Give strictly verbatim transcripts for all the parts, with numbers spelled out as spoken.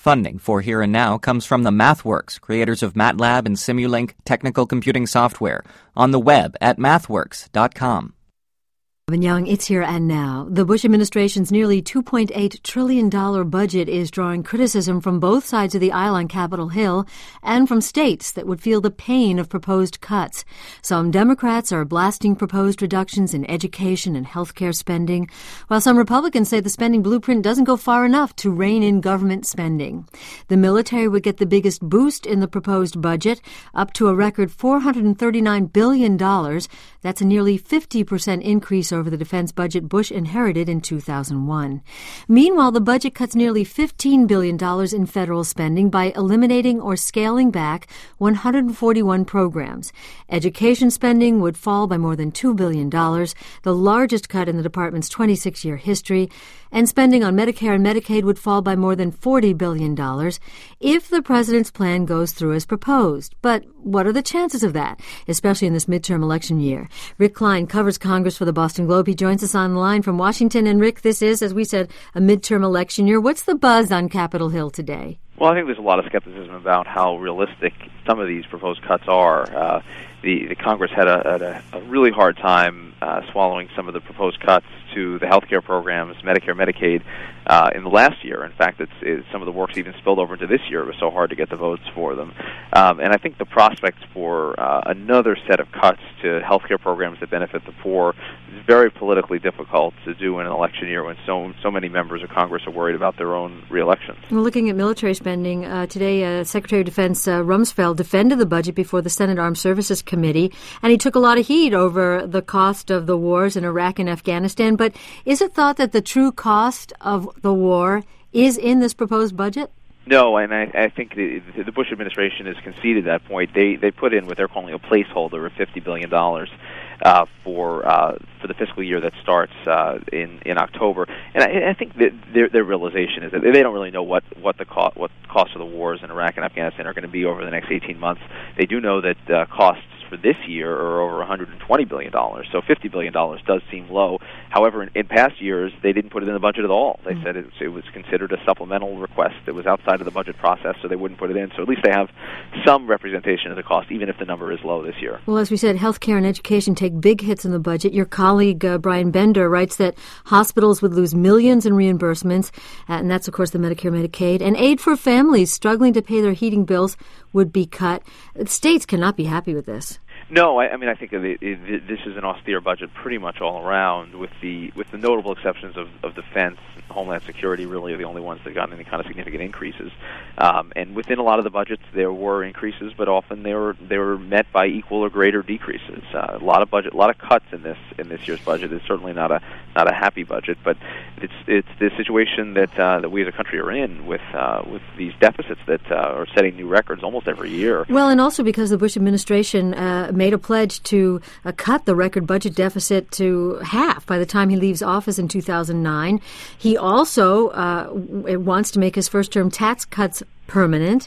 Funding for Here and Now comes from the MathWorks, creators of MATLAB and Simulink technical computing software, on the web at mathworks dot com. Robin Young, it's Here and Now. The Bush administration's nearly two point eight trillion dollars budget is drawing criticism from both sides of the aisle on Capitol Hill and from states that would feel the pain of proposed cuts. Some Democrats are blasting proposed reductions in education and health care spending, while some Republicans say the spending blueprint doesn't go far enough to rein in government spending. The military would get the biggest boost in the proposed budget, up to a record four hundred thirty-nine billion dollars. That's a nearly fifty percent increase over the defense budget Bush inherited in two thousand one. Meanwhile, the budget cuts nearly fifteen billion dollars in federal spending by eliminating or scaling back one hundred forty-one programs. Education spending would fall by more than two billion dollars, the largest cut in the department's twenty-six year history, and spending on Medicare and Medicaid would fall by more than forty billion dollars if the president's plan goes through as proposed. But what are the chances of that, especially in this midterm election year? Rick Klein covers Congress for the Boston Globe. He joins us on the line from Washington. And Rick, this is, as we said, a midterm election year. What's the buzz on Capitol Hill today? Well, I think there's a lot of skepticism about how realistic some of these proposed cuts are. Uh, the, the Congress had a, had a, a really hard time uh, swallowing some of the proposed cuts to the health care programs, Medicare, Medicaid, uh, in the last year. In fact, it's, it's some of the works even spilled over into this year. It was so hard to get the votes for them. Um, and I think the prospects for uh, another set of cuts to health care programs that benefit the poor is very politically difficult to do in an election year when so so many members of Congress are worried about their own reelections. Well, looking at military spending, uh, today uh, Secretary of Defense uh, Rumsfeld defended the budget before the Senate Armed Services Committee, and he took a lot of heat over the cost of the wars in Iraq and Afghanistan. But is it thought that the true cost of the war is in this proposed budget? No, and I, I think the, the Bush administration has conceded that point. They they put in what they're calling a placeholder of fifty billion dollars uh, for uh, for the fiscal year that starts uh, in in October. And I, I think that their their realization is that they don't really know what what the cost what cost of the wars in Iraq and Afghanistan are going to be over the next eighteen months. They do know that uh, costs for this year are over one hundred twenty billion dollars, so fifty billion dollars does seem low. However, in, in past years, they didn't put it in the budget at all. They mm-hmm. said it, it was considered a supplemental request. It was outside of the budget process, so they wouldn't put it in. So at least they have some representation of the cost, even if the number is low this year. Well, as we said, healthcare and education take big hits in the budget. Your colleague, uh, Brian Bender, writes that hospitals would lose millions in reimbursements, uh, and that's, of course, the Medicare, Medicaid, and aid for families struggling to pay their heating bills would be cut. States cannot be happy with this. No, I, I mean I think it, it, this is an austere budget pretty much all around, with the with the notable exceptions of, of defense, Homeland Security really are the only ones that got any kind of significant increases. Um, and within a lot of the budgets, there were increases, but often they were they were met by equal or greater decreases. Uh, a lot of budget, a lot of cuts in this in this year's budget. It's certainly not a not a happy budget, but it's it's the situation that uh, that we as a country are in with uh, with these deficits that uh, are setting new records almost every year. Well, and also because the Bush administration Uh, made a pledge to uh, cut the record budget deficit to half by the time he leaves office in two thousand nine. He also uh, wants to make his first-term tax cuts permanent.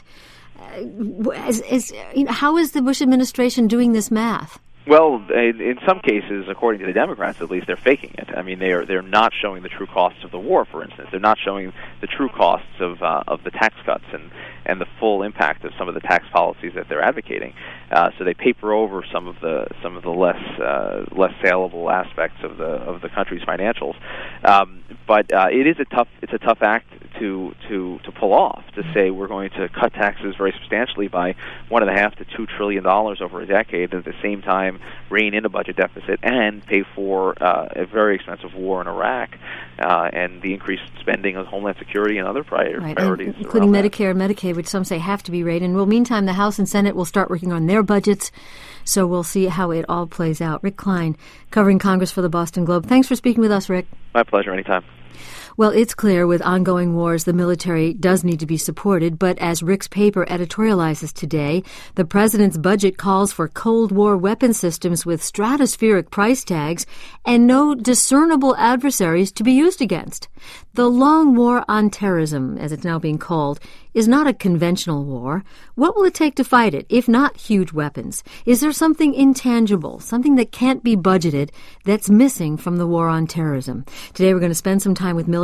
Uh, is, is, you know, how is the Bush administration doing this math? Well, in, in some cases, according to the Democrats at least, they're faking it. I mean, they are they're not showing the true costs of the war, for instance. They're not showing the true costs of uh, of the tax cuts and, and the full impact of some of the tax policies that they're advocating. Uh, so they paper over some of the some of the less uh, less saleable aspects of the of the country's financials. Um, but uh, it is a tough it's a tough act to to to pull off, to say we're going to cut taxes very substantially by one and a half to two trillion dollars over a decade, and at the same time rein in a budget deficit and pay for uh, a very expensive war in Iraq uh, and the increased spending of Homeland Security and other prior, right, priorities, and including Medicare that. and Medicaid, which some say have to be reined in. Well, meantime, the House and Senate will start working on their budgets, so we'll see how it all plays out. Rick Klein, covering Congress for the Boston Globe. Thanks for speaking with us, Rick. My pleasure. Anytime. Well, it's clear with ongoing wars, the military does need to be supported. But as Rick's paper editorializes today, the president's budget calls for Cold War weapon systems with stratospheric price tags and no discernible adversaries to be used against. The long war on terrorism, as it's now being called, is not a conventional war. What will it take to fight it, if not huge weapons? Is there something intangible, something that can't be budgeted, that's missing from the war on terrorism? Today we're going to spend some time with military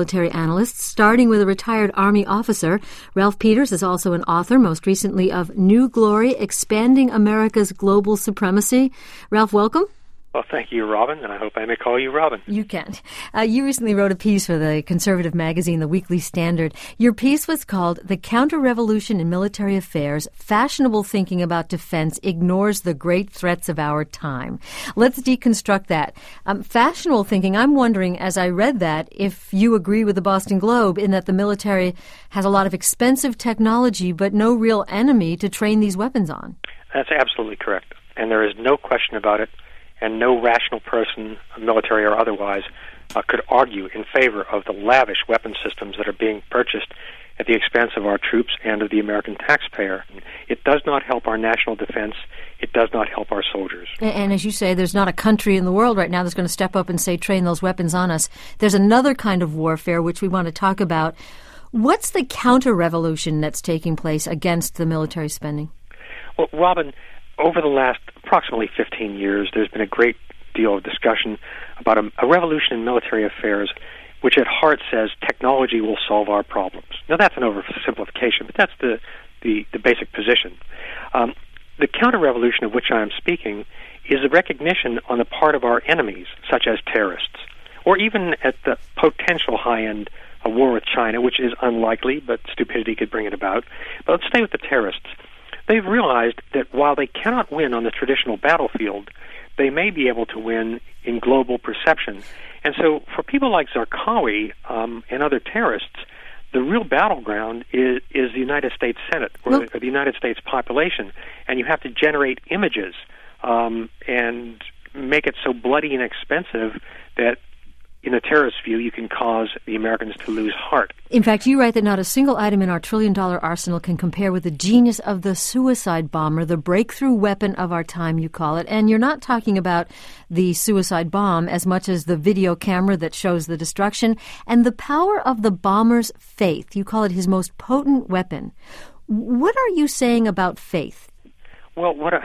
military analysts, starting with a retired Army officer. Ralph Peters is also an author, most recently of New Glory, Expanding America's Global Supremacy. Ralph, welcome. Well, thank you, Robin, and I hope I may call you Robin. You can. Uh, you recently wrote a piece for the conservative magazine, The Weekly Standard. Your piece was called The Counter-Revolution in Military Affairs, Fashionable Thinking About Defense Ignores the Great Threats of Our Time. Let's deconstruct that. Um, fashionable thinking, I'm wondering, as I read that, if you agree with the Boston Globe in that the military has a lot of expensive technology but no real enemy to train these weapons on. That's absolutely correct, and there is no question about it. And no rational person, military or otherwise, uh, could argue in favor of the lavish weapon systems that are being purchased at the expense of our troops and of the American taxpayer. It does not help our national defense. It does not help our soldiers. And, and as you say, there's not a country in the world right now that's going to step up and say, train those weapons on us. There's another kind of warfare which we want to talk about. What's the counter-revolution that's taking place against the military spending? Well, Robin, over the last approximately fifteen years, there's been a great deal of discussion about a, a revolution in military affairs, which at heart says technology will solve our problems. Now, that's an oversimplification, but that's the, the, the basic position. Um, the counter-revolution of which I am speaking is a recognition on the part of our enemies, such as terrorists, or even at the potential high end, a war with China, which is unlikely, but stupidity could bring it about. But let's stay with the terrorists. They've realized that while they cannot win on the traditional battlefield, they may be able to win in global perception. And so for people like Zarqawi um, and other terrorists, the real battleground is, is the United States Senate or, well, or the United States population. And you have to generate images um, and make it so bloody and expensive that in a terrorist view, you can cause the Americans to lose heart. In fact, you write that not a single item in our trillion-dollar arsenal can compare with the genius of the suicide bomber, the breakthrough weapon of our time, you call it. And you're not talking about the suicide bomb as much as the video camera that shows the destruction and the power of the bomber's faith. You call it his most potent weapon. What are you saying about faith? Well, what a,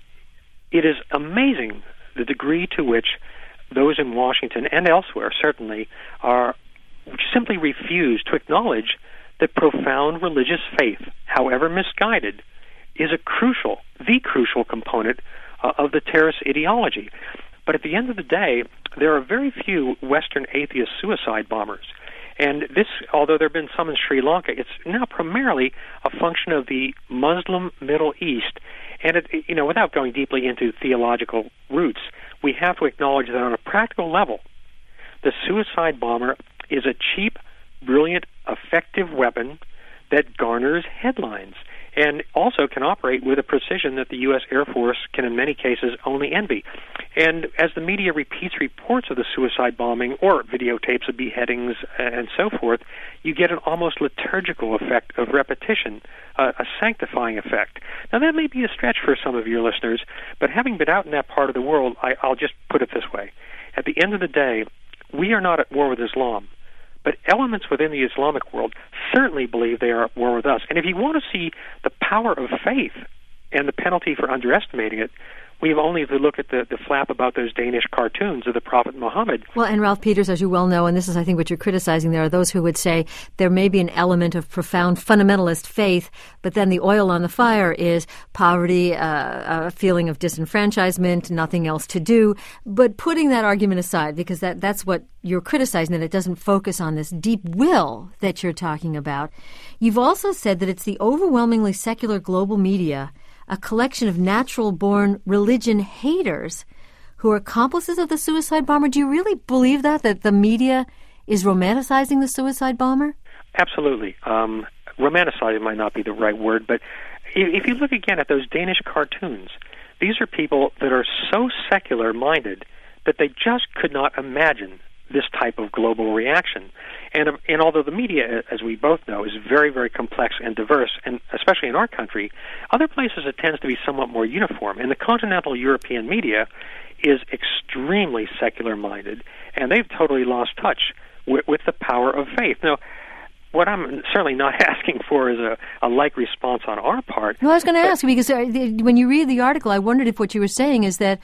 it is amazing the degree to which those in Washington and elsewhere, certainly, are simply refuse to acknowledge that profound religious faith, however misguided, is a crucial, the crucial component uh, of the terrorist ideology. But at the end of the day, there are very few Western atheist suicide bombers. And this, although there have been some in Sri Lanka, it's now primarily a function of the Muslim Middle East. And, it, you know, without going deeply into theological roots, we have to acknowledge that on a practical level, the suicide bomber is a cheap, brilliant, effective weapon that garners headlines and also can operate with a precision that the U S Air Force can in many cases only envy. And as the media repeats reports of the suicide bombing or videotapes of beheadings and so forth, you get an almost liturgical effect of repetition, uh, a sanctifying effect. Now, that may be a stretch for some of your listeners, but having been out in that part of the world, I, I'll just put it this way. At the end of the day, we are not at war with Islam, but elements within the Islamic world certainly believe they are at war with us. And if you want to see the power of faith and the penalty for underestimating it, we have only to look at the, the flap about those Danish cartoons of the Prophet Muhammad. Well, and Ralph Peters, as you well know, and this is, I think, what you're criticizing, there are those who would say there may be an element of profound fundamentalist faith, but then the oil on the fire is poverty, uh, a feeling of disenfranchisement, nothing else to do. But putting that argument aside, because that, that's what you're criticizing, that it doesn't focus on this deep will that you're talking about, you've also said that it's the overwhelmingly secular global media, a collection of natural-born religion haters who are accomplices of the suicide bomber. Do you really believe that, that the media is romanticizing the suicide bomber? Absolutely. Um, romanticizing might not be the right word, but if you look again at those Danish cartoons, these are people that are so secular-minded that they just could not imagine this type of global reaction. And, and although the media, as we both know, is very, very complex and diverse, and especially in our country, other places it tends to be somewhat more uniform. And the continental European media is extremely secular-minded, and they've totally lost touch with, with the power of faith. Now, what I'm certainly not asking for is a, a like response on our part. Well, I was going to ask, because when you read the article, I wondered if what you were saying is that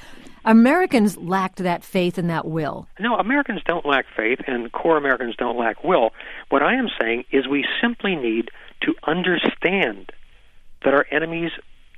Americans lacked that faith and that will. No, Americans don't lack faith, and core Americans don't lack will. What I am saying is we simply need to understand that our enemy's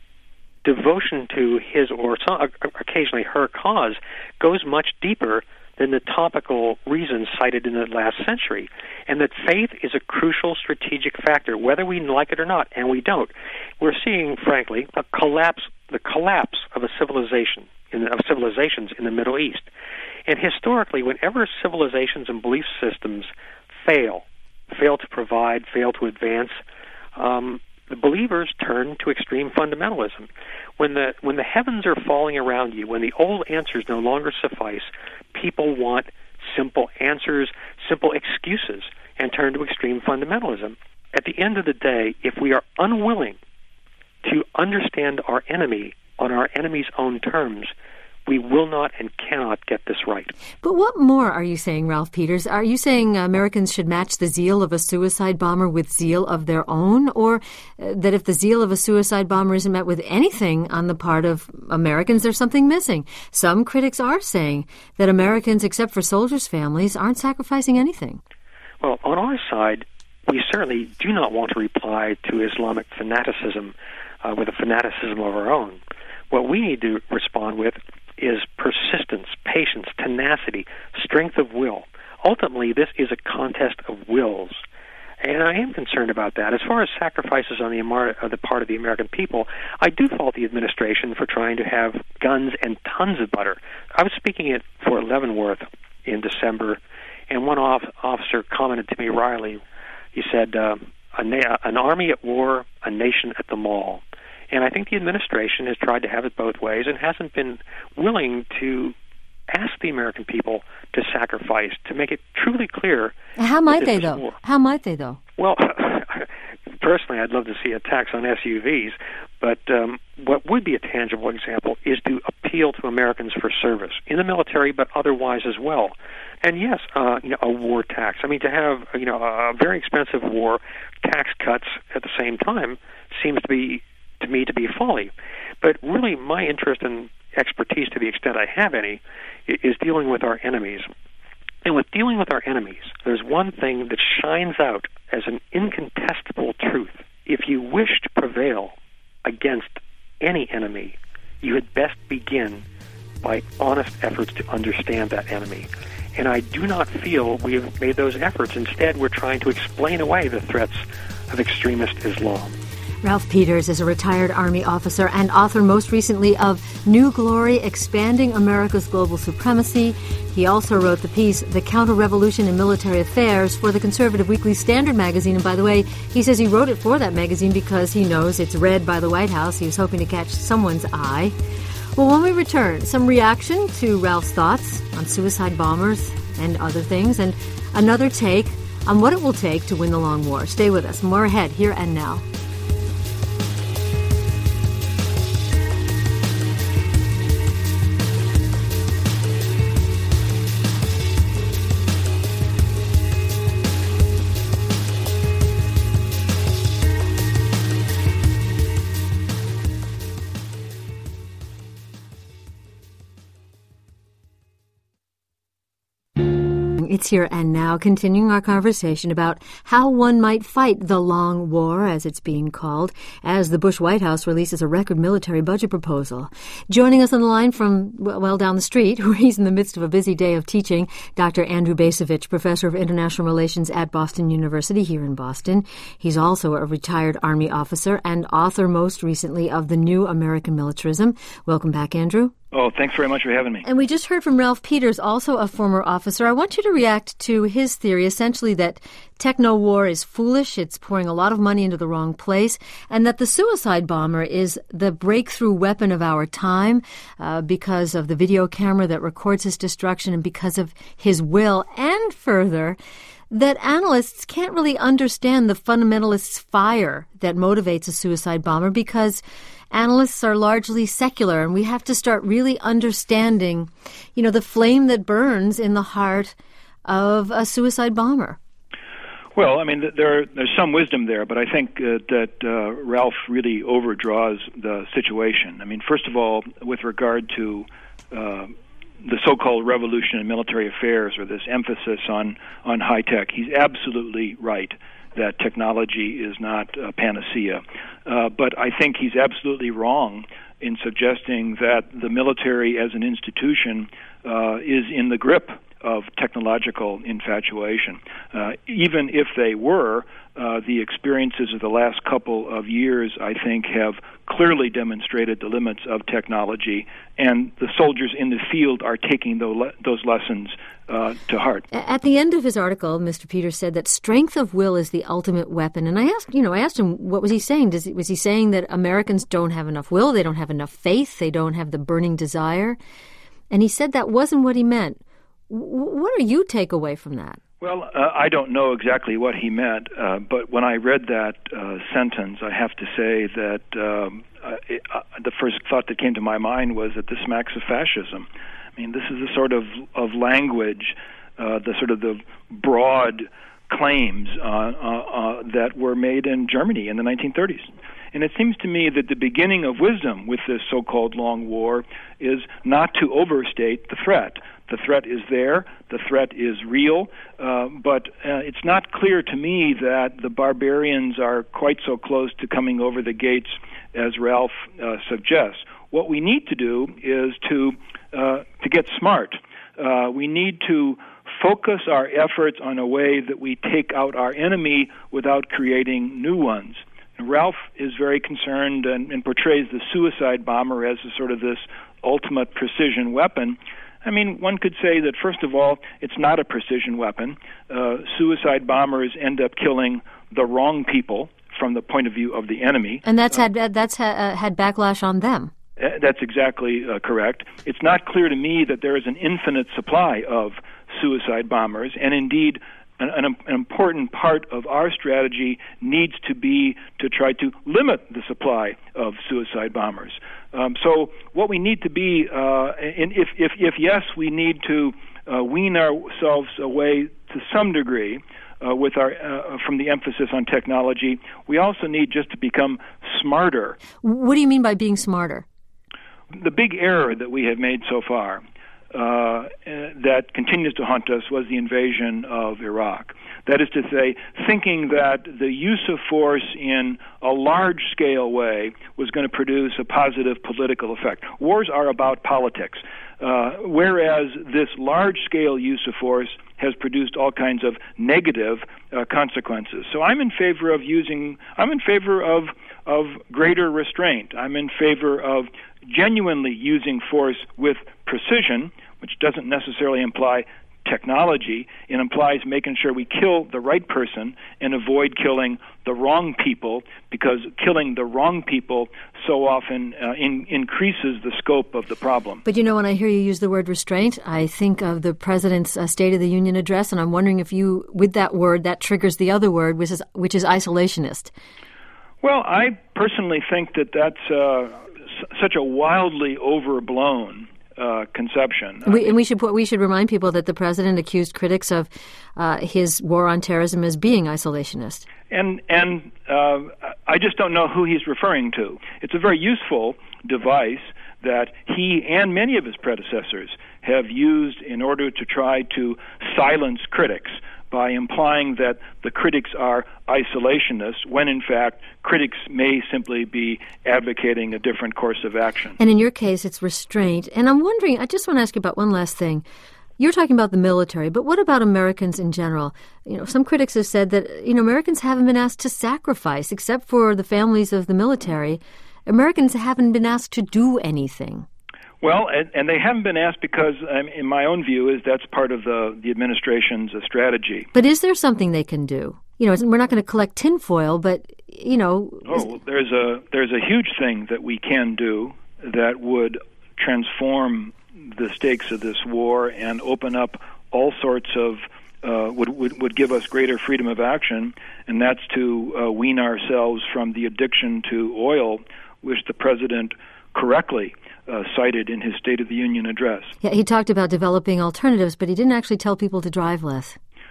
devotion to his or some, occasionally her cause goes much deeper than the topical reasons cited in the last century, and that faith is a crucial strategic factor, whether we like it or not, and we don't. We're seeing, frankly, a collapse, the collapse of a civilization, in, of civilizations in the Middle East. And historically, whenever civilizations and belief systems fail, fail to provide, fail to advance, um, the believers turn to extreme fundamentalism. When the when the heavens are falling around you, when the old answers no longer suffice, people want simple answers, simple excuses, and turn to extreme fundamentalism. At the end of the day, if we are unwilling to understand our enemy on our enemy's own terms, we will not and cannot get this right. But what more are you saying, Ralph Peters? Are you saying Americans should match the zeal of a suicide bomber with zeal of their own? Or uh, that if the zeal of a suicide bomber isn't met with anything on the part of Americans, there's something missing? Some critics are saying that Americans, except for soldiers' families, aren't sacrificing anything. Well, on our side, we certainly do not want to reply to Islamic fanaticism uh, with a fanaticism of our own. What we need to respond with is persistence, patience, tenacity, strength of will. Ultimately, this is a contest of wills. And I am concerned about that. As far as sacrifices on the, Amar- uh, the part of the American people, I do fault the administration for trying to have guns and tons of butter. I was speaking at Fort Leavenworth in December, and one off- officer commented to me, Riley, he said, uh, a na- an army at war, a nation at the mall. And I think the administration has tried to have it both ways and hasn't been willing to ask the American people to sacrifice, to make it truly clear. How might they, though? War. How might they, though? Well, personally, I'd love to see a tax on S U Vs, but um, what would be a tangible example is to appeal to Americans for service, in the military, but otherwise as well. And yes, uh, you know, a war tax. I mean, to have, you know, a very expensive war, tax cuts at the same time seems to be, to me, to be folly. But really, my interest and expertise, to the extent I have any, is dealing with our enemies. And with dealing with our enemies, there's one thing that shines out as an incontestable truth. If you wish to prevail against any enemy, you had best begin by honest efforts to understand that enemy. And I do not feel we have made those efforts. Instead, we're trying to explain away the threats of extremist Islam. Ralph Peters is a retired Army officer and author most recently of New Glory, Expanding America's Global Supremacy. He also wrote the piece, The Counter-Revolution in Military Affairs, for the conservative Weekly Standard magazine. And by the way, he says he wrote it for that magazine because he knows it's read by the White House. He was hoping to catch someone's eye. Well, when we return, some reaction to Ralph's thoughts on suicide bombers and other things, and another take on what it will take to win the long war. Stay with us. More ahead, here and now. It's Here and Now, continuing our conversation about how one might fight the long war, as it's being called, as the Bush White House releases a record military budget proposal. Joining us on the line from, well, down the street, where he's in the midst of a busy day of teaching, Doctor Andrew Bacevich, professor of international relations at Boston University here in Boston. He's also a retired Army officer and author most recently of The New American Militarism. Welcome back, Andrew. Oh, thanks very much for having me. And we just heard from Ralph Peters, also a former officer. I want you to react to his theory, essentially that techno-war is foolish, it's pouring a lot of money into the wrong place, and that the suicide bomber is the breakthrough weapon of our time uh, because of the video camera that records his destruction and because of his will, and further, that analysts can't really understand the fundamentalists' fire that motivates a suicide bomber because analysts are largely secular, and we have to start really understanding, you know, the flame that burns in the heart of a suicide bomber. Well, I mean, there there's some wisdom there, but I think uh, that uh, Ralph really overdraws the situation. I mean, first of all, with regard to uh, the so-called revolution in military affairs, or this emphasis on, on high tech, he's absolutely right that technology is not a panacea. Uh, but I think he's absolutely wrong in suggesting that the military as an institution uh, is in the grip of technological infatuation. Uh, even if they were, uh, the experiences of the last couple of years, I think, have clearly demonstrated the limits of technology, and the soldiers in the field are taking those lessons uh, to heart. At the end of his article, Mister Peters said that strength of will is the ultimate weapon. And I asked, you know, I asked him, what was he saying? Does, was he saying that Americans don't have enough will, they don't have enough faith, they don't have the burning desire? And he said that wasn't what he meant. What do you take away from that? Well, uh, I don't know exactly what he meant, uh, but when I read that uh, sentence, I have to say that um, uh, it, uh, the first thought that came to my mind was that this smacks of fascism. I mean, this is the sort of, of language, uh, the sort of the broad claims uh, uh, uh, that were made in Germany in the nineteen thirties. And it seems to me that the beginning of wisdom with this so-called long war is not to overstate the threat. The threat is there. The threat is real. Uh, but uh, it's not clear to me that the barbarians are quite so close to coming over the gates as Ralph uh, suggests. What we need to do is to uh, to get smart. Uh, we need to focus our efforts on a way that we take out our enemy without creating new ones. And Ralph is very concerned and, and portrays the suicide bomber as a sort of this ultimate precision weapon. I mean, one could say that, first of all, it's not a precision weapon. Uh, suicide bombers end up killing the wrong people from the point of view of the enemy. And that's uh, had that's ha- uh, had backlash on them. Uh, that's exactly uh, correct. It's not clear to me that there is an infinite supply of suicide bombers, and indeed, An, an, an important part of our strategy needs to be to try to limit the supply of suicide bombers. Um, so what we need to be, uh, and if, if, if yes, we need to uh, wean ourselves away to some degree uh, with our uh, from the emphasis on technology, we also need just to become smarter. What do you mean by being smarter? The big error that we have made so far Uh, that continues to haunt us was the invasion of Iraq. That is to say, thinking that the use of force in a large-scale way was going to produce a positive political effect. Wars are about politics, uh, whereas this large-scale use of force has produced all kinds of negative uh, consequences. So I'm in favor of using, I'm in favor of, of greater restraint. I'm in favor of genuinely using force with precision, which doesn't necessarily imply technology. It implies making sure we kill the right person and avoid killing the wrong people, because killing the wrong people so often uh, in, increases the scope of the problem. But, you know, when I hear you use the word restraint, I think of the President's uh, State of the Union address, and I'm wondering if you, with that word, that triggers the other word, which is, which is isolationist. Well, I personally think that that's uh, s- such a wildly overblown Uh, conception. We, and we should put, we should remind people that the president accused critics of uh, his war on terrorism as being isolationist. And and uh, I just don't know who he's referring to. It's a very useful device that he and many of his predecessors have used in order to try to silence critics, by implying that the critics are isolationists, when in fact critics may simply be advocating a different course of action. And in your case, it's restraint. And I'm wondering, I just want to ask you about one last thing. You're talking about the military, but what about Americans in general? You know, some critics have said that, you know, Americans haven't been asked to sacrifice, except for the families of the military. Americans haven't been asked to do anything. Well, and, and they haven't been asked because, um, in my own view, is that's part of the, the administration's uh, strategy. But is there something they can do? You know, we're not going to collect tinfoil, but, you know... Oh, there's a there's a huge thing that we can do that would transform the stakes of this war and open up all sorts of... Uh, would, would would give us greater freedom of action, and that's to uh, wean ourselves from the addiction to oil, which the president correctly Uh, cited in his State of the Union address. Yeah, he talked about developing alternatives, but he didn't actually tell people to drive less.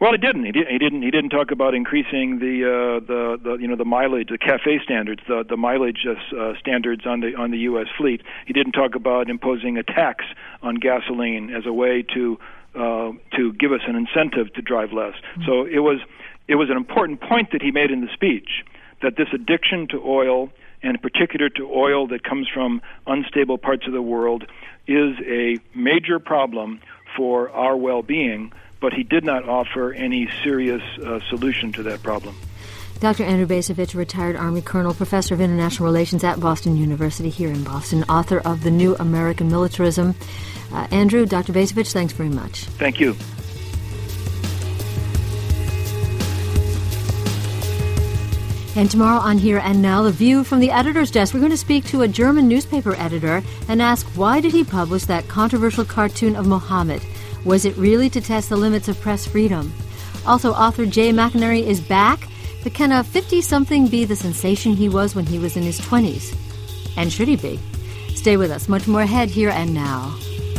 Well, he didn't. He, did, he didn't. He didn't talk about increasing the uh, the, the you know the mileage, the CAFE standards, the the mileage uh, standards on the on the U S fleet. He didn't talk about imposing a tax on gasoline as a way to uh, to give us an incentive to drive less. Mm-hmm. So it was it was an important point that he made in the speech, that this addiction to oil, and in particular to oil that comes from unstable parts of the world, is a major problem for our well-being. But he did not offer any serious uh, solution to that problem. Doctor Andrew Bacevich, retired Army Colonel, Professor of International Relations at Boston University here in Boston, author of The New American Militarism. Uh, Andrew, Doctor Bacevich, thanks very much. Thank you. And tomorrow on Here and Now, The View from the editor's desk. We're going to speak to a German newspaper editor and ask, why did he publish that controversial cartoon of Mohammed? Was it really to test the limits of press freedom? Also, author Jay McInerney is back, but can a fifty-something be the sensation he was when he was in his twenties? And should he be? Stay with us. Much more ahead, Here and Now.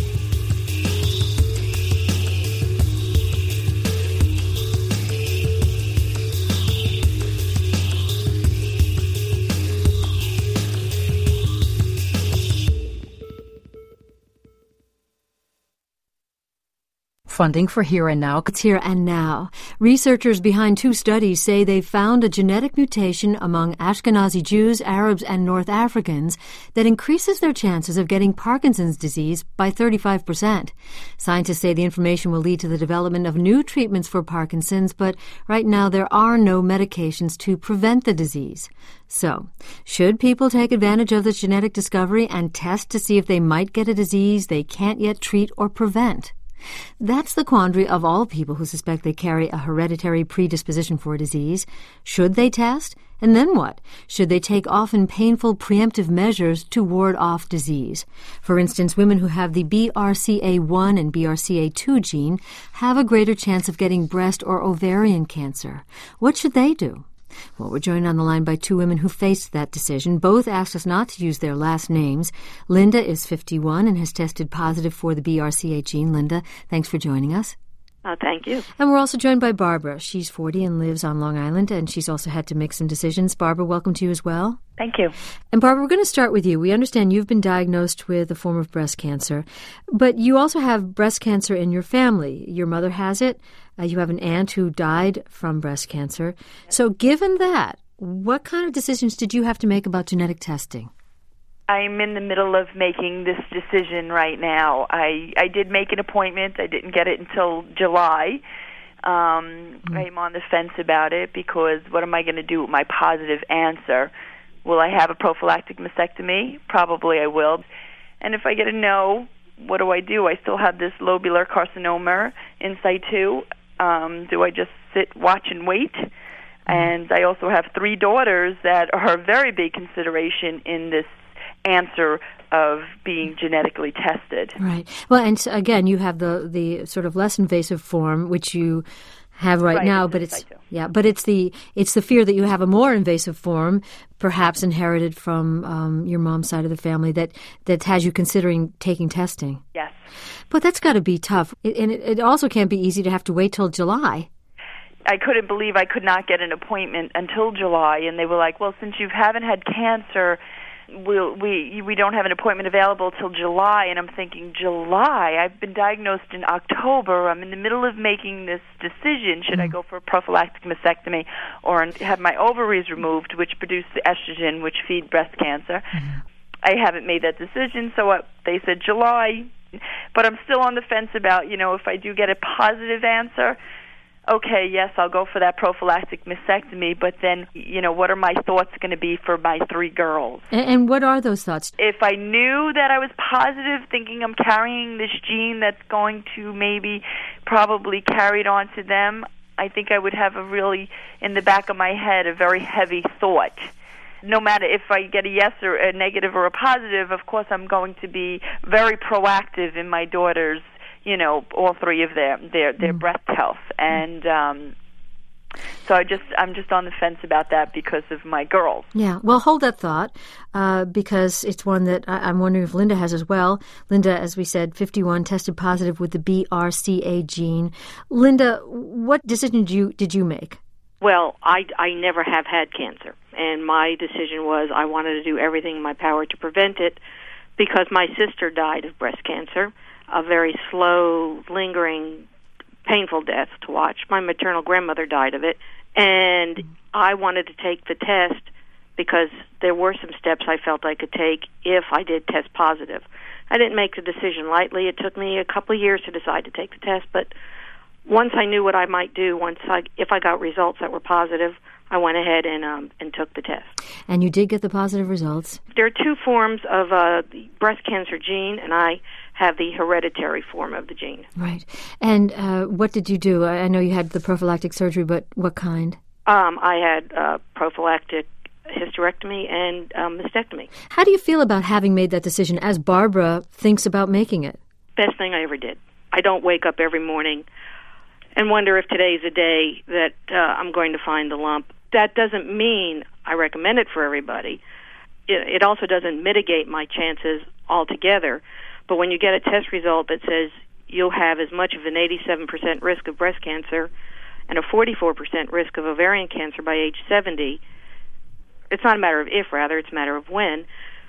Funding for Here and Now. It's Here and Now. Researchers behind two studies say they've found a genetic mutation among Ashkenazi Jews, Arabs, and North Africans that increases their chances of getting Parkinson's disease by thirty-five percent. Scientists say the information will lead to the development of new treatments for Parkinson's, but right now there are no medications to prevent the disease. So, should people take advantage of this genetic discovery and test to see if they might get a disease they can't yet treat or prevent? That's the quandary of all people who suspect they carry a hereditary predisposition for a disease. Should they test? And then what? Should they take often painful preemptive measures to ward off disease? For instance, women who have the B R C A one and B R C A two gene have a greater chance of getting breast or ovarian cancer. What should they do? Well, we're joined on the line by two women who faced that decision. Both asked us not to use their last names. Linda is fifty-one and has tested positive for the B R C A gene. Linda, thanks for joining us. Oh, thank you. And we're also joined by Barbara. She's forty and lives on Long Island, and she's also had to make some decisions. Barbara, welcome to you as well. Thank you. And Barbara, we're going to start with you. We understand you've been diagnosed with a form of breast cancer, but you also have breast cancer in your family. Your mother has it. Uh, you have an aunt who died from breast cancer. So given that, what kind of decisions did you have to make about genetic testing? I'm in the middle of making this decision right now. I, I did make an appointment. I didn't get it until July. Um, mm. I'm on the fence about it because what am I going to do with my positive answer? Will I have a prophylactic mastectomy? Probably I will. And if I get a no, what do I do? I still have this lobular carcinoma in situ. Um, do I just sit, watch, and wait? And I also have three daughters that are a very big consideration in this answer of being genetically tested. Right. Well, and again, you have the, the sort of less invasive form, which you have right, right now, but it's yeah, but it's the it's the fear that you have a more invasive form, perhaps inherited from um, your mom's side of the family, that that has you considering taking testing. Yes. But that's got to be tough, it, and it, it also can't be easy to have to wait till July. I couldn't believe I could not get an appointment until July, and they were like, "Well, since you haven't had cancer, we'll, we we don't have an appointment available till July." And I'm thinking, July? I've been diagnosed in October. I'm in the middle of making this decision. Should mm. I go for a prophylactic mastectomy or have my ovaries removed, which produce the estrogen, which feed breast cancer? Mm. I haven't made that decision, so uh, they said July. But I'm still on the fence about, you know, if I do get a positive answer, okay, yes, I'll go for that prophylactic mastectomy, but then, you know, what are my thoughts going to be for my three girls? And, and what are those thoughts? If I knew that I was positive, thinking I'm carrying this gene that's going to maybe probably carry it on to them, I think I would have a really, in the back of my head, a very heavy thought. No matter if I get a yes or a negative or a positive, of course I'm going to be very proactive in my daughters', you know, all three of their their, their mm. breast health. And um, So I just, I'm just on the fence about that because of my girls. Yeah. Well, hold that thought, uh, because it's one that I, I'm wondering if Linda has as well. Linda, as we said, fifty-one, tested positive with the B R C A gene. Linda, what decision did you did you make? Well, I, I never have had cancer, and my decision was I wanted to do everything in my power to prevent it because my sister died of breast cancer, a very slow, lingering, painful death to watch. My maternal grandmother died of it, and I wanted to take the test because there were some steps I felt I could take if I did test positive. I didn't make the decision lightly. It took me a couple of years to decide to take the test, but once I knew what I might do, once I, if I got results that were positive, I went ahead and um, and took the test. And you did get the positive results? There are two forms of uh, the breast cancer gene, and I have the hereditary form of the gene. Right. And uh, what did you do? I know you had the prophylactic surgery, but what kind? Um, I had uh, prophylactic hysterectomy and um, mastectomy. How do you feel about having made that decision as Barbara thinks about making it? Best thing I ever did. I don't wake up every morning and wonder if today's a day that uh, I'm going to find the lump. That doesn't mean I recommend it for everybody. It, it also doesn't mitigate my chances altogether. But when you get a test result that says you'll have as much of an eighty-seven percent risk of breast cancer and a forty-four percent risk of ovarian cancer by age seventy, it's not a matter of if, rather, it's a matter of when.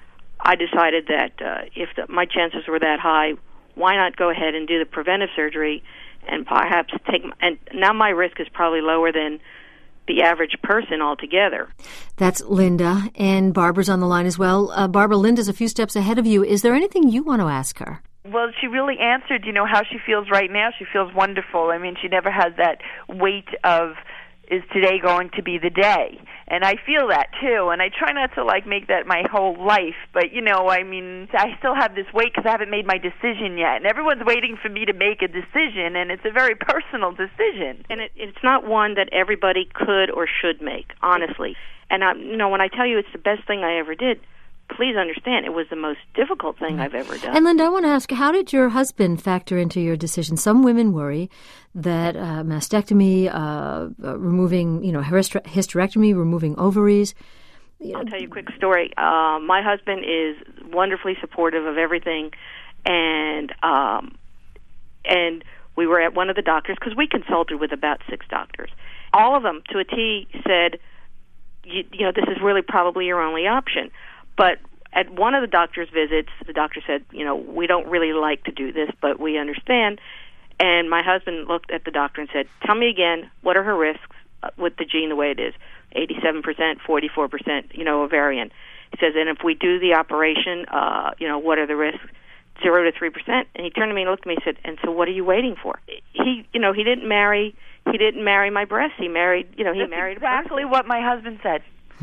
I decided that uh, if the, my chances were that high, why not go ahead and do the preventive surgery and perhaps take, and now my risk is probably lower than the average person altogether. That's Linda, and Barbara's on the line as well. Uh, Barbara, Linda's a few steps ahead of you. Is there anything you want to ask her? Well, she really answered, you know, how she feels right now. She feels wonderful. I mean, she never has that weight of, is today going to be the day? And I feel that, too. And I try not to, like, make that my whole life. But, you know, I mean, I still have this weight because I haven't made my decision yet. And everyone's waiting for me to make a decision, and it's a very personal decision. And it, it's not one that everybody could or should make, honestly. And, I, you know, when I tell you it's the best thing I ever did, please understand, it was the most difficult thing I've ever done. And Linda, I want to ask, how did your husband factor into your decision? Some women worry that uh, mastectomy, uh, uh, removing, you know, hysterectomy, removing ovaries. You know. I'll tell you a quick story. Uh, my husband is wonderfully supportive of everything, and um, and we were at one of the doctors, because we consulted with about six doctors. All of them, to a T, said, you, you know, this is really probably your only option. But at one of the doctor's visits, the doctor said, you know, we don't really like to do this, but we understand. And my husband looked at the doctor and said, tell me again, what are her risks with the gene the way it is? eighty-seven percent, forty-four percent, you know, ovarian. He says, and if we do the operation, uh, you know, what are the risks? Zero to three percent. And he turned to me and looked at me and said, and so what are you waiting for? He, you know, he didn't marry, he didn't marry my breasts. He married, you know, he That's married exactly a person. what my husband said.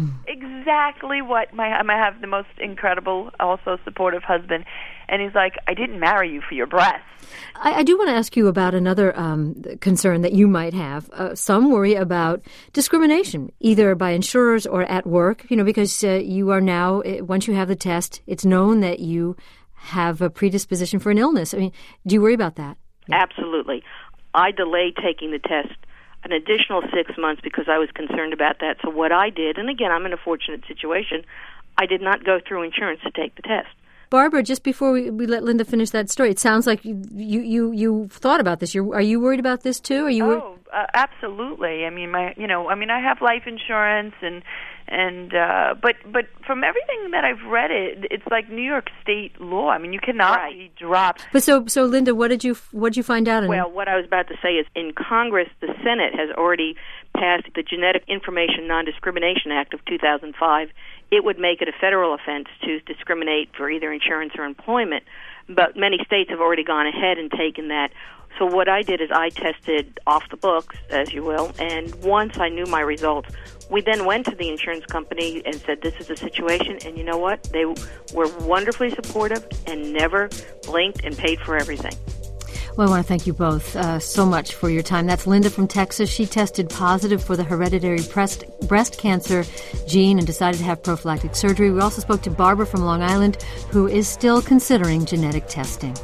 Exactly what my I have the most incredible, also supportive husband, and he's like, I didn't marry you for your breasts. I, I do want to ask you about another um, concern that you might have. Uh, some worry about discrimination, either by insurers or at work. You know, because uh, you are now, once you have the test, it's known that you have a predisposition for an illness. I mean, do you worry about that? Yeah. Absolutely. I delayed taking the test an additional six months because I was concerned about that. So what I did, and again, I'm in a fortunate situation, I did not go through insurance to take the test. Barbara, just before we, we let Linda finish that story, it sounds like you you, you, you thought about this. You're, are you worried about this too? Are you? Oh, wor- uh, absolutely. I mean, my you know, I mean, I have life insurance, and and uh, but but from everything that I've read, it it's like New York State law. I mean, you cannot right. be dropped. But so so Linda, what did you what did you find out? In well, what I was about to say is, in Congress, the Senate has already passed the Genetic Information Non-Discrimination Act of two thousand five. It would make it a federal offense to discriminate for either insurance or employment. But many states have already gone ahead and taken that. So what I did is I tested off the books, as you will, and once I knew my results, we then went to the insurance company and said, this is the situation, and you know what? They were wonderfully supportive and never blinked and paid for everything. Well, I want to thank you both uh, so much for your time. That's Linda from Texas. She tested positive for the hereditary breast, breast cancer gene and decided to have prophylactic surgery. We also spoke to Barbara from Long Island, who is still considering genetic testing.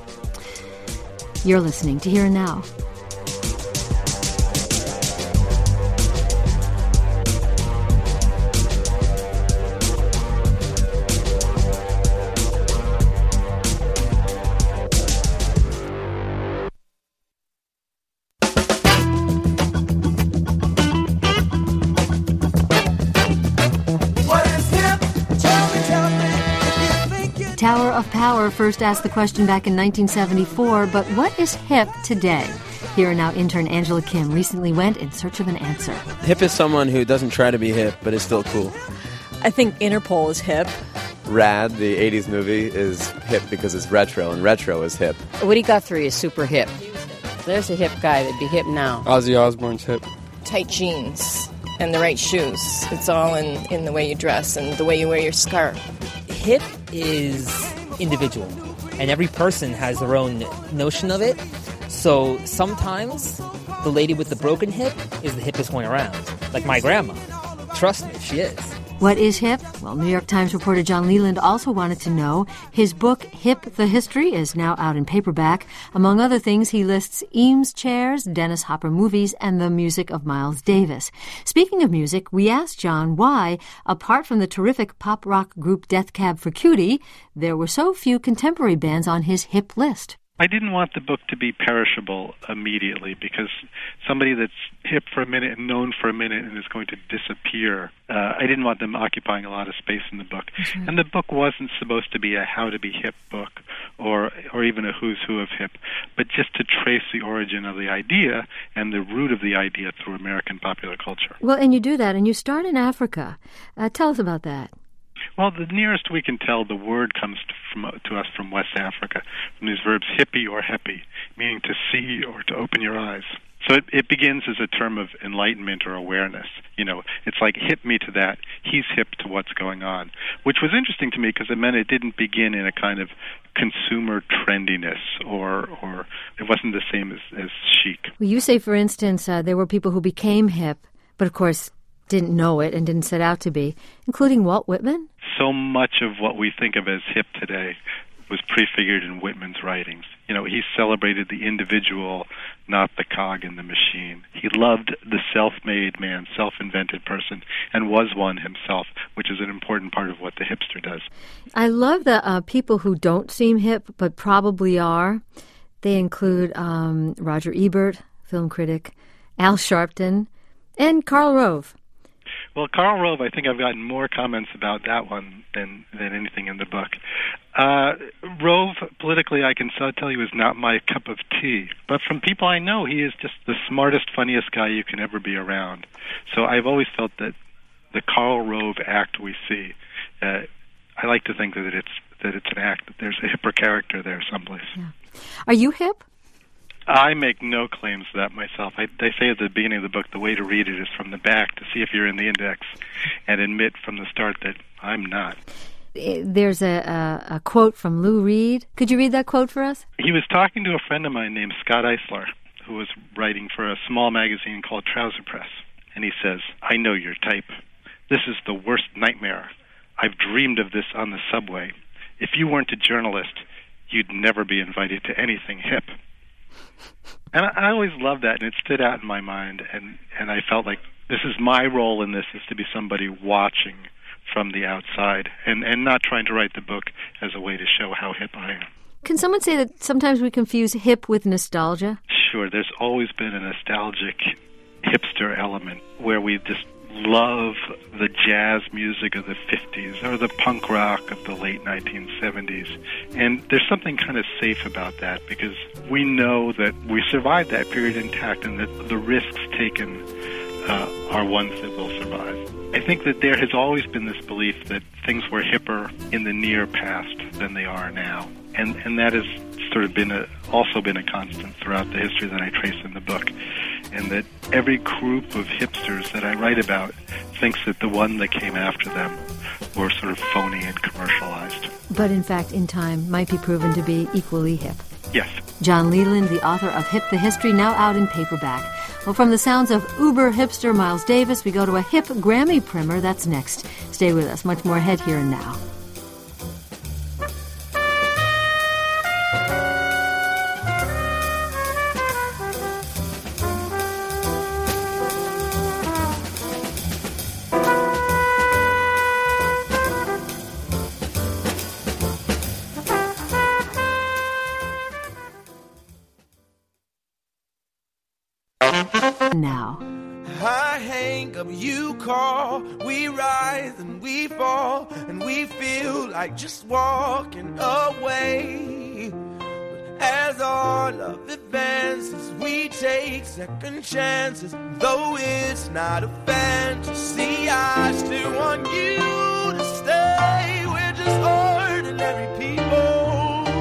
You're listening to Here and Now. Tower of Power first asked the question back in nineteen seventy-four, but what is hip today? Here and now intern Angela Kim recently went in search of an answer. Hip is someone who doesn't try to be hip, but is still cool. I think Interpol is hip. Rad, the eighties movie, is hip because it's retro, and retro is hip. Woody Guthrie is super hip. There's a hip guy that'd be hip now. Ozzy Osbourne's hip. Tight jeans and the right shoes. It's all in, in the way you dress and the way you wear your scarf. Hip is individual, and every person has their own notion of it. So sometimes the lady with the broken hip is the hippest one around. Like my grandma. Trust me, she is. What is hip? Well, New York Times reporter John Leland also wanted to know. His book, Hip, the History, is now out in paperback. Among other things, he lists Eames chairs, Dennis Hopper movies, and the music of Miles Davis. Speaking of music, we asked John why, apart from the terrific pop rock group Death Cab for Cutie, there were so few contemporary bands on his hip list. I didn't want the book to be perishable immediately because somebody that's hip for a minute and known for a minute and is going to disappear, uh, I didn't want them occupying a lot of space in the book. Right. And the book wasn't supposed to be a how to be hip book or or even a who's who of hip, but just to trace the origin of the idea and the root of the idea through American popular culture. Well, and you do that, and you start in Africa. Uh, tell us about that. Well, the nearest we can tell the word comes to, from, to us from West Africa, from these verbs hippie or heppy, meaning to see or to open your eyes. So it, it begins as a term of enlightenment or awareness. You know, it's like hip me to that, he's hip to what's going on, which was interesting to me because it meant it didn't begin in a kind of consumer trendiness or or it wasn't the same as, as chic. Well, you say, for instance, uh, there were people who became hip, but of course didn't know it and didn't set out to be, including Walt Whitman? So much of what we think of as hip today was prefigured in Whitman's writings. You know, he celebrated the individual, not the cog in the machine. He loved the self-made man, self-invented person, and was one himself, which is an important part of what the hipster does. I love the uh, people who don't seem hip, but probably are. They include um, Roger Ebert, film critic, Al Sharpton, and Karl Rove. Well, Karl Rove, I think I've gotten more comments about that one than, than anything in the book. Uh, Rove, politically, I can tell you, is not my cup of tea. But from people I know, he is just the smartest, funniest guy you can ever be around. So I've always felt that the Karl Rove act we see, uh, I like to think that it's that it's an act, that there's a hipper character there someplace. Yeah. Are you hip? I make no claims to that myself. I, they say at the beginning of the book the way to read it is from the back to see if you're in the index and admit from the start that I'm not. There's a, a, a quote from Lou Reed. Could you read that quote for us? He was talking to a friend of mine named Scott Eisler, who was writing for a small magazine called Trouser Press. And he says, I know your type. This is the worst nightmare. I've dreamed of this on the subway. If you weren't a journalist, you'd never be invited to anything hip. And I, I always loved that, and it stood out in my mind, and, and I felt like this is my role in this, is to be somebody watching from the outside and, and not trying to write the book as a way to show how hip I am. Can someone say that sometimes we confuse hip with nostalgia? Sure, there's always been a nostalgic hipster element where we just love the jazz music of the fifties or the punk rock of the late nineteen seventies. And there's something kind of safe about that because we know that we survived that period intact and that the risks taken uh, are ones that will survive. I think that there has always been this belief that things were hipper in the near past than they are now. And and that has sort of been a, also been a constant throughout the history that I trace in the book. And that every group of hipsters that I write about thinks that the one that came after them were sort of phony and commercialized. But in fact, in time, might be proven to be equally hip. Yes. John Leland, the author of Hip the History, now out in paperback. Well, from the sounds of uber hipster Miles Davis, we go to a hip Grammy primer. That's next. Stay with us. Much more ahead here and now. Now. I hang up, you call. We rise and we fall, and we feel like just walking away. But as our love advances, we take second chances. Though it's not a fantasy, I still want you to stay. We're just ordinary people.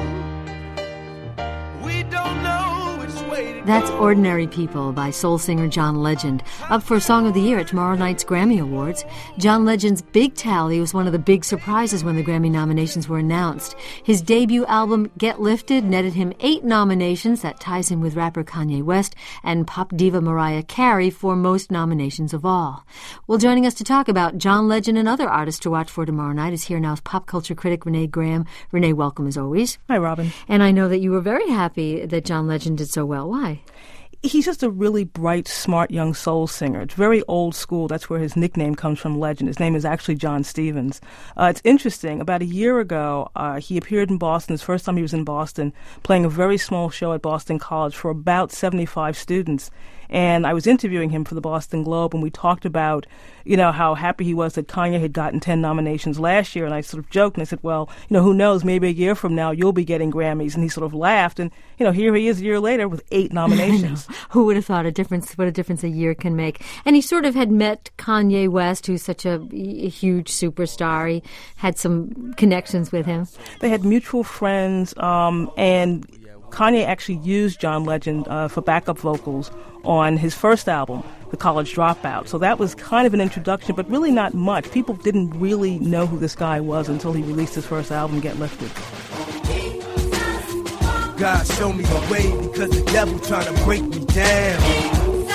We don't know which way to go. That's Ordinary People by soul singer John Legend, up for Song of the Year at tomorrow night's Grammy Awards. John Legend's big tally was one of the big surprises when the Grammy nominations were announced. His debut album, Get Lifted, netted him eight nominations. That ties him with rapper Kanye West and pop diva Mariah Carey for most nominations of all. Well, joining us to talk about John Legend and other artists to watch for tomorrow night is Here Now's pop culture critic Renee Graham. Renee, welcome as always. Hi, Robin. And I know that you were very happy that John Legend did so well. Why? He's just a really bright, smart young soul singer. It's very old school. That's where his nickname comes from, Legend. His name is actually John Stevens. Uh, it's interesting. About a year ago, uh, he appeared in Boston. His first time he was in Boston, playing a very small show at Boston College for about seventy-five students. And I was interviewing him for the Boston Globe, and we talked about, you know, how happy he was that Kanye had gotten ten nominations last year. And I sort of joked, and I said, well, you know, who knows, maybe a year from now you'll be getting Grammys. And he sort of laughed, and, you know, here he is a year later with eight nominations. Who would have thought a difference, what a difference a year can make? And he sort of had met Kanye West, who's such a, a huge superstar. He had some connections with him. They had mutual friends, um, and Kanye actually used John Legend uh, for backup vocals on his first album, The College Dropout. So that was kind of an introduction, but really not much. People didn't really know who this guy was until he released his first album, Get Lifted. God, show me the way, because the devil trying to break me down.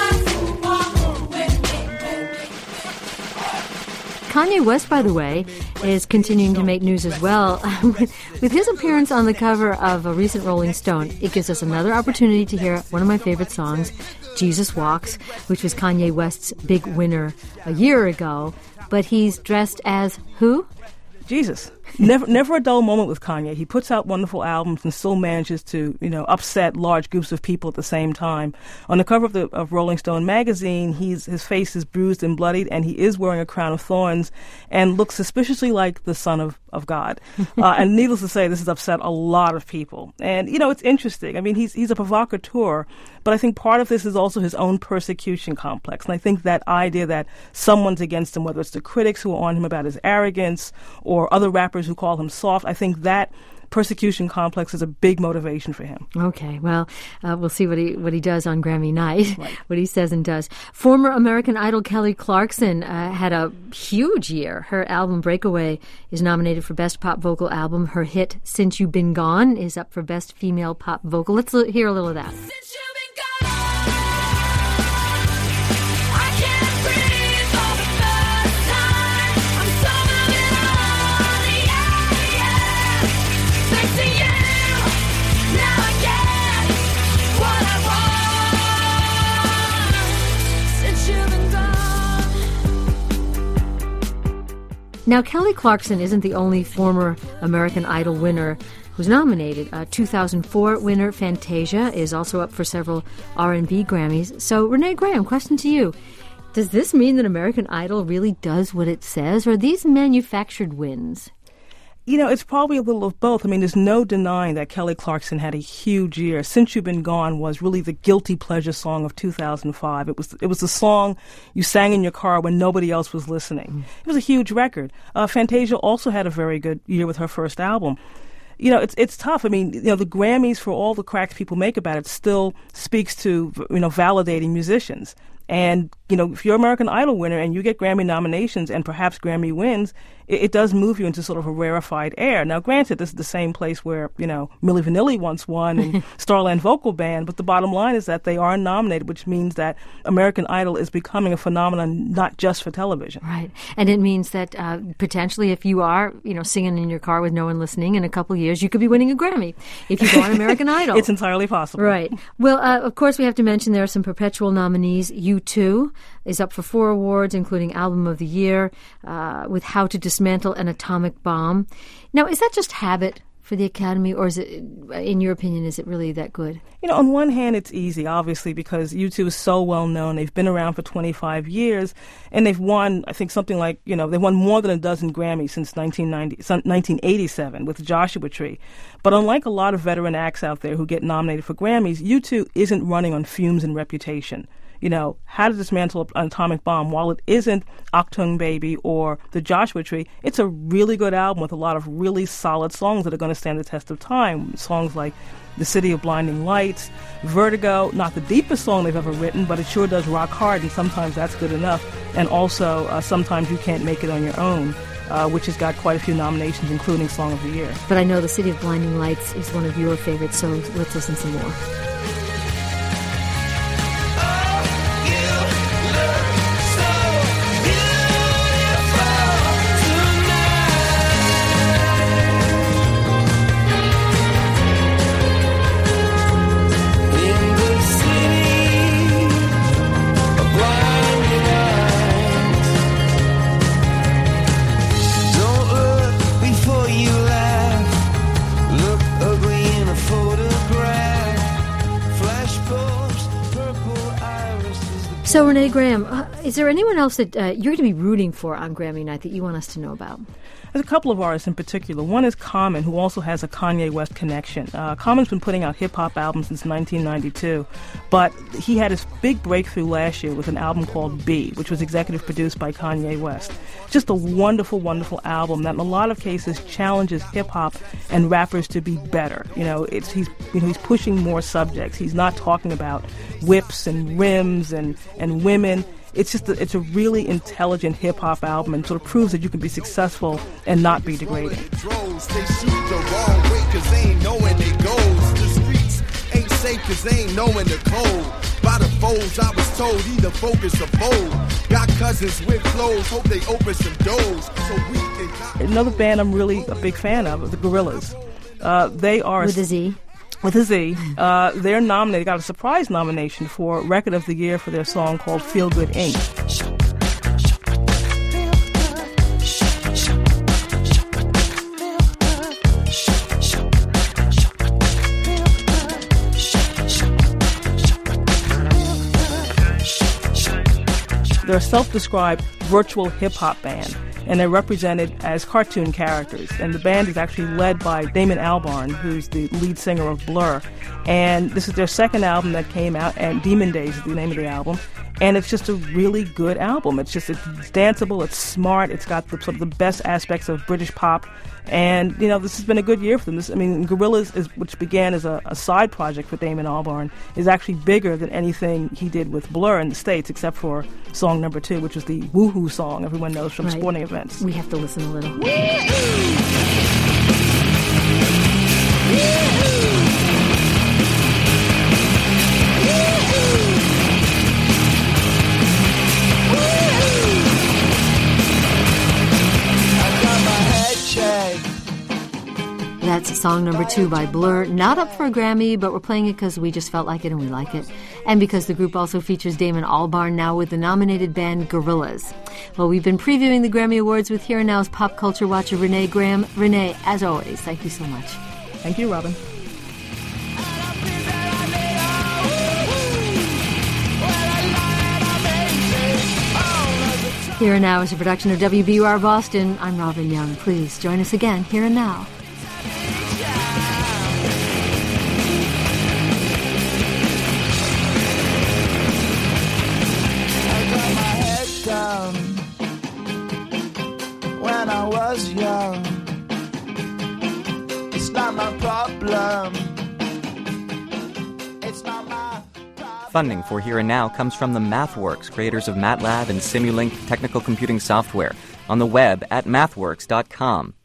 Kanye West, by the way, is continuing to make news as well. With his appearance on the cover of a recent Rolling Stone, it gives us another opportunity to hear one of my favorite songs, Jesus Walks, which was Kanye West's big winner a year ago. But he's dressed as who? Jesus. Never never a dull moment with Kanye. He puts out wonderful albums and still manages to, you know, upset large groups of people at the same time. On the cover of the of Rolling Stone magazine, he's his face is bruised and bloodied, and he is wearing a crown of thorns and looks suspiciously like the son of, of God. Uh, and needless to say, this has upset a lot of people. And, you know, it's interesting. I mean, he's he's a provocateur, but I think part of this is also his own persecution complex. And I think that idea that someone's against him, whether it's the critics who are on him about his arrogance or other rappers who call him soft, I think that persecution complex is a big motivation for him. Okay, well, uh, we'll see what he what he does on Grammy night, right. What he says and does. Former American Idol Kelly Clarkson uh, had a huge year. Her album Breakaway is nominated for Best Pop Vocal Album. Her hit Since You've Been Gone is up for Best Female Pop Vocal. Let's l- hear a little of that. Now, Kelly Clarkson isn't the only former American Idol winner who's nominated. Uh, two thousand four winner Fantasia is also up for several R and B Grammys. So, Renee Graham, question to you. Does this mean that American Idol really does what it says, or are these manufactured wins? You know, it's probably a little of both. I mean, there's no denying that Kelly Clarkson had a huge year. Since You've Been Gone was really the guilty pleasure song of two thousand five. It was it was the song you sang in your car when nobody else was listening. Mm. It was a huge record. Uh, Fantasia also had a very good year with her first album. You know, it's it's tough. I mean, you know, the Grammys, for all the cracks people make about it, still speaks to, you know, validating musicians. And, you know, if you're an American Idol winner and you get Grammy nominations and perhaps Grammy wins, it, it does move you into sort of a rarefied air. Now, granted, this is the same place where, you know, Milli Vanilli once won and Starland Vocal Band, but the bottom line is that they are nominated, which means that American Idol is becoming a phenomenon not just for television. Right. And it means that uh, potentially if you are, you know, singing in your car with no one listening in a couple of years, you could be winning a Grammy if you go on American Idol. It's entirely possible. Right. Well, uh, of course, we have to mention there are some perpetual nominees. U two is up for four awards, including Album of the Year, uh, with How to Dismantle an Atomic Bomb. Now, is that just habit for the Academy, or is it, in your opinion, is it really that good? You know, on one hand, it's easy, obviously, because U two is so well known. They've been around for twenty-five years, and they've won, I think, something like, you know, they've won more than a dozen Grammys since nineteen eighty-seven with Joshua Tree. But unlike a lot of veteran acts out there who get nominated for Grammys, U two isn't running on fumes and reputation. You know, How to Dismantle an Atomic Bomb, while it isn't Achtung Baby or The Joshua Tree, it's a really good album with a lot of really solid songs that are going to stand the test of time. Songs like The City of Blinding Lights, Vertigo, not the deepest song they've ever written, but it sure does rock hard, and sometimes that's good enough. And also, uh, Sometimes You Can't Make It on Your Own, uh, which has got quite a few nominations, including Song of the Year. But I know The City of Blinding Lights is one of your favorites, so let's listen some more. So, Renee Graham, uh, is there anyone else that uh, you're going to be rooting for on Grammy night that you want us to know about? There's a couple of artists in particular. One is Common, who also has a Kanye West connection. Uh, Common's been putting out hip-hop albums since nineteen ninety-two, but he had his big breakthrough last year with an album called B, which was executive produced by Kanye West. Just a wonderful, wonderful album that in a lot of cases challenges hip-hop and rappers to be better. You know, it's he's you know he's pushing more subjects. He's not talking about whips and rims and, and women. It's just a, it's a really intelligent hip-hop album and sort of proves that you can be successful and not be degrading. They shoot the wrong way cause they ain't knowing they goes. The streets ain't safe cause they ain't knowing the code. By the foes I was told either focus or fold. Got cousins with flows, hope they open some doors. So we can... Another band I'm really a big fan of, the Gorillaz. Uh, they are... With a Z. With a Z. Uh, they're nominated, got a surprise nomination for Record of the Year for their song called Feel Good Incorporated. They're a self-described virtual hip-hop band, and they're represented as cartoon characters. And the band is actually led by Damon Albarn, who's the lead singer of Blur. And this is their second album that came out, and Demon Days is the name of the album. And it's just a really good album. It's just it's danceable, it's smart, it's got the, sort of the best aspects of British pop. And, you know, this has been a good year for them. This, I mean, Gorillaz, is, which began as a, a side project for Damon Albarn, is actually bigger than anything he did with Blur in the States, except for song number two, which was the Woohoo song everyone knows from right. sporting events. We have to listen a little. That's song number two by Blur. Not up for a Grammy, but we're playing it because we just felt like it and we like it. And because the group also features Damon Albarn now with the nominated band Gorillaz. Well, we've been previewing the Grammy Awards with Here and Now's pop culture watcher Renee Graham. Renee, as always, thank you so much. Thank you, Robin. Here and Now is a production of W B U R Boston. I'm Robin Young. Please join us again here and now. Down when I was young, it's not my problem. It's not my problem. Funding for Here and Now comes from the MathWorks, creators of MATLAB and Simulink technical computing software, on the web at mathworks dot com.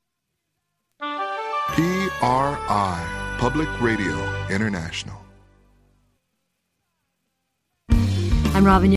P R I, Public Radio International. I'm Robin